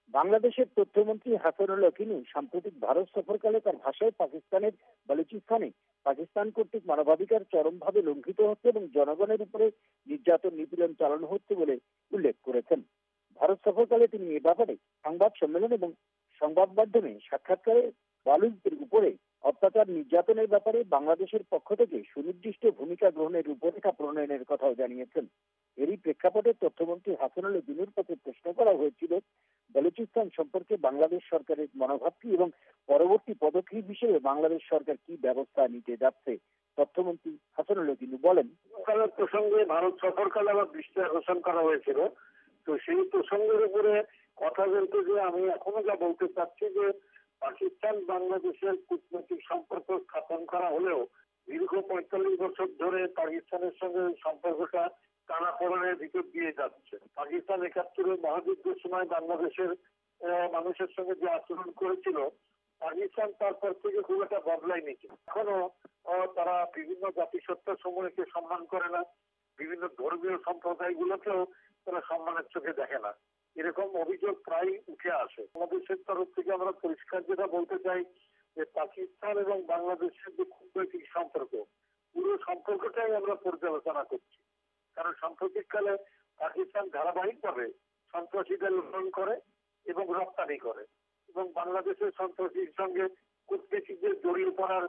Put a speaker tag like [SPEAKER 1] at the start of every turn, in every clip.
[SPEAKER 1] বাংলাদেশের তথ্যমন্ত্রী হাসানুল হকিনি সাম্প্রতিক ভারত সফরকালে তার ভাষায় পাকিস্তানের বালুচিস্তানে পাকিস্তান কর্তৃক মানবাধিকার চরমভাবে লঙ্ঘিত হচ্ছে এবং জনগণের উপরে নির্যাতন নিপীড়ন চালানো হচ্ছে বলে উল্লেখ করেছেন। ভারত সফরকালে তিনি এ ব্যাপারে সংবাদ সম্মেলন এবং সংবাদ মাধ্যমে সাক্ষাৎকারে বালুচদের উপরে অত্যাচার নির্যাতনের ব্যাপারে বাংলাদেশের পক্ষ থেকে সুনির্দিষ্ট ভূমিকা গ্রহণের রূপরেখা প্রণয়নের কথাও জানিয়েছেন। এরই প্রেক্ষাপটে তথ্যমন্ত্রী হাসানুল হকিনের কাছে প্রশ্ন করা হয়েছিল বালুচিস্তান সম্পর্কে বাংলাদেশ সরকারের মনোভাব কি এবং পরবর্তী পদক্ষেপ হিসেবে বাংলাদেশ সরকার কি ব্যবস্থা নিতে যাচ্ছে। তথ্যমন্ত্রী হাসানুল হকিন বলেন,
[SPEAKER 2] প্রসঙ্গে ভারত সফরকালে আবার দৃষ্টি আকর্ষণ করা হয়েছিল। তো সেই প্রসঙ্গের উপরে কথা বলতে যে আমি এখনো যা বলতে চাচ্ছি যে পাকিস্তান বাংলাদেশের কূটনৈতিক সম্পর্ক স্থাপন করা হলেও দীর্ঘ ৪৫ বছর ধরে পাকিস্তানের সঙ্গে সম্পর্কটা টানাপোড়েনের ভিতর দিয়ে যাচ্ছে। পাকিস্তান ৭১ মহাযুদ্ধের সময় বাংলাদেশের মানুষের সঙ্গে যে আচরণ করেছিল, পাকিস্তান তারপর থেকে খুব একটা বদলায়নি। এখনো তারা বিভিন্ন জাতিসত্তা সমূহকে সম্মান করে না, বিভিন্ন ধর্মীয় সম্প্রদায়গুলোকেও তারা সম্মানের চোখে দেখে না। এরকম অভিযোগ প্রায় উঠে আসে। বাংলাদেশের তরফ থেকে আমরা পরিষ্কার যেটা বলতে চাই যে পাকিস্তান এবং বাংলাদেশের যে কূটনৈতিক সম্পর্ক, পুরো সম্পর্কটাই আমরা পর্যালোচনা করছি। কারণ সাম্প্রতিককালে পাকিস্তান ধারাবাহিকভাবে সন্ত্রাসীদের লালন করে এবং রপ্তানি করে এবং বাংলাদেশের সন্ত্রাসীর সঙ্গে কূটনীতিকদের জড়িয়ে পড়ার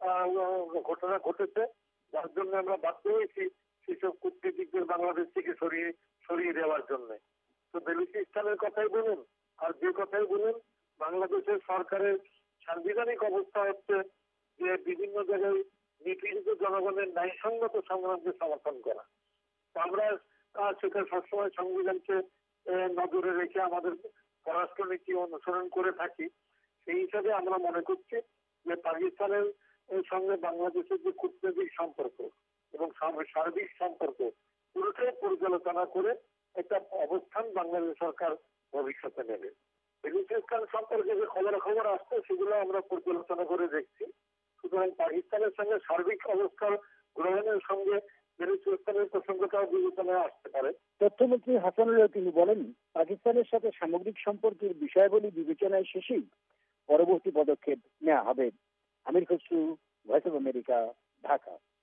[SPEAKER 2] ঘটনা ঘটেছে, যার জন্য আমরা বাধ্য হয়েছি সেসব কূটনীতিকদের বাংলাদেশ থেকে সরিয়ে দেওয়ার জন্য। তো বেলুচিস্তানের কথাই বলুন আর যে কথাই বলুন, বাংলাদেশের সরকারের সাংবিধানিক অবস্থা হচ্ছে যে বিভিন্ন জায়গায় নিপীড়িত জনগণের ন্যায়সঙ্গত সংগ্রামকে সমর্থন করা। আমরা সেটা সবসময় সংবিধানকে নজরে রেখে আমাদের পররাষ্ট্রনীতি অনুসরণ করে থাকি। সেই হিসাবে আমরা মনে করছি যে পাকিস্তানের সঙ্গে বাংলাদেশের যে কূটনৈতিক সম্পর্ক এবং সার্বিক সম্পর্ক পুরোটাই পর্যালোচনা করে একটা অবস্থান বাংলাদেশ সরকার ভবিষ্যতে নেবে। বেলুচিস্তান সম্পর্কে যে খবর আসছে সেগুলো আমরা পর্যালোচনা করে দেখছি। সুতরাং পাকিস্তানের সঙ্গে সার্বিক অবস্থার গ্রহণের সঙ্গে বেলুচিস্তানের প্রসঙ্গটাও বিবেচনায় আসতে পারে।
[SPEAKER 1] তথ্যমন্ত্রী হাসানুল হকিন বলেন, পাকিস্তানের সাথে সামগ্রিক সম্পর্কের বিষয়াবলী বিবেচনায় শেষেই পরবর্তী পদক্ষেপ নেওয়া হবে। Amir Khasru, voice of America, Dhaka.